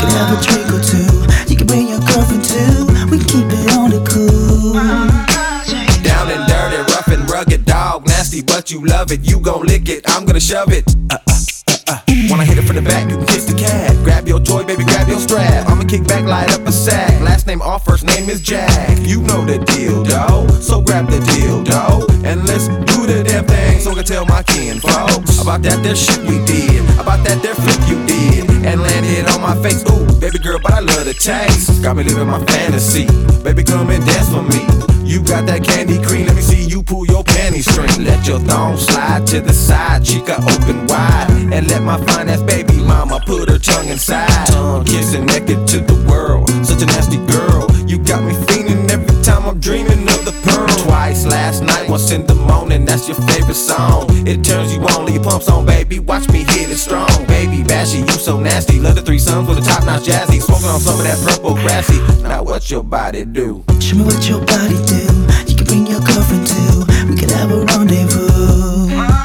could have a drink or two. You can bring your girlfriend too. We keep it on the cool. Down and dirty, rough and rugged, dog nasty, but you love it. You gon' lick it, I'm gonna shove it. Wanna hit it from the back, you can kiss the cat. Grab your toy, baby, grab your strap. I'ma kick back, light up a sack. Last name off, first name is Jack. You know the deal, though. So grab the deal, though, and let's do the damn thing. So I can tell my kin folks about that there shit we did, about that there flip you did, and land it on my face. Ooh, baby girl, but I love the taste. Got me living my fantasy. Baby, come and dance for me. You got that candy cream, let me see you pull your panty string. Let your thong slide to the side, chica open wide, and let my fine ass baby mama put her tongue inside. Tongue kissing naked to the world, such a nasty girl. You got me fiending every time I'm dreaming of the pearl. Twice last night, once in the morning, that's your favorite song. It turns you on, leave your pumps on, baby, watch me hit it strong. Baby bashy, you so nasty, love the threesomes with a top notch jazzy. Smoking on some of that purple grassy, now what your body do? Show me what your body do. You can bring your girlfriend too. We could have a rendezvous.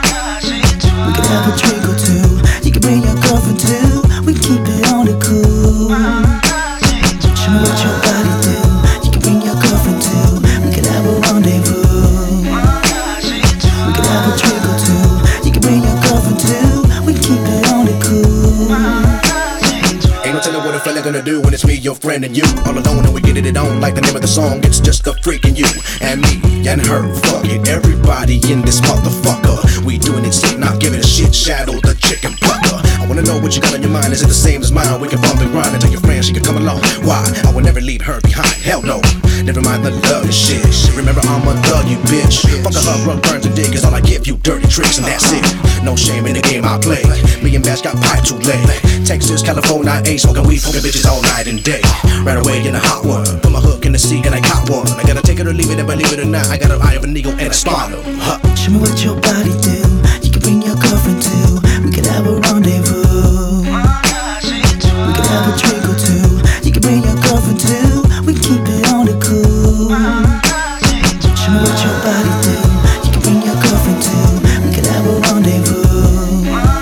We could have a drink or two. You can bring your girlfriend too. We keep it on the cool. Show me what your body do. You can bring your girlfriend too. We could have a rendezvous. We could have a drink or two. You can bring your girlfriend too. We keep it on the cool. Ain't no telling what a fella gonna do when it's me, your friend, and you all alone, and we get it on like the name of the song. It's just the freaking you and me and her. Fuck it, everybody in this motherfucker. We doing it sick, not giving a shit. Shadow the chicken plucker. I wanna know what you got on your mind. Is it the same as mine? We can bump and grind and tell your friends she can come along. Why? I will never leave her behind. Hell no. Never mind the love and shit. Remember I'm a thug, you bitch. Fuck a hug, run, burns and dig is all I give you. Dirty tricks and that's it. No shame in the game I play. Me and Bash got pipe too late. Texas, California, I ain't smoking weed, fucking bitches all night and day. Ran away in a hot one. Put my hook in the sea and I caught one. I gotta take it or leave it, and believe it or not, I got an eye of an eagle and a spottle. Show me what your body do. You can bring your girlfriend too. We could have a rendezvous. We could have a drink or two. You can bring your girlfriend too. We keep it on the cool. Show me what your body do. You can bring your girlfriend too. We could have a rendezvous.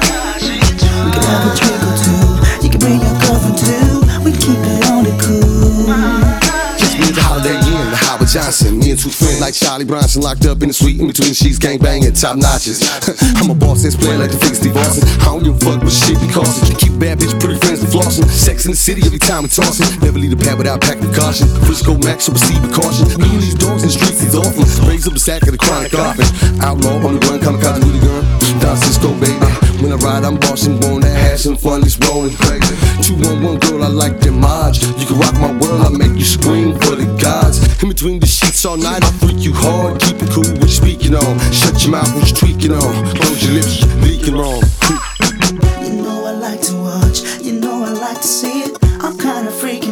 We could have a drink or two. You can bring your girlfriend too. We keep it on the cool. Just me the Holiday Inn, the Howard Johnson. Me and two friends like Charlie Bronson, locked up in the suite in between the sheets, gang banging, top notches. I'm a boss ass player like the fake Steve Austin. I don't give a fuck what shit be costing. Keep bad bitch, pretty friends and flossing. Sex in the city every time we tossin'. Never leave the pad without packing caution. Frisco Max, so proceed with caution. Me and these dogs in the streets, these awful. Raise up the sack of the chronic coffin. Outlaw on the run, kamikaze with a gun. Don Cisco, baby. When I ride, I'm bossing, born to have some fun, it's rolling. 211 girl, I like them odds. You can rock my world, I make you scream for the gods. In between the sheets all night, I freak you hard. Keep it cool, what you speaking on? Shut your mouth, what you tweaking on? Close your lips, you leaking wrong. You know I like to watch. You know I like to see it. I'm kinda freaky.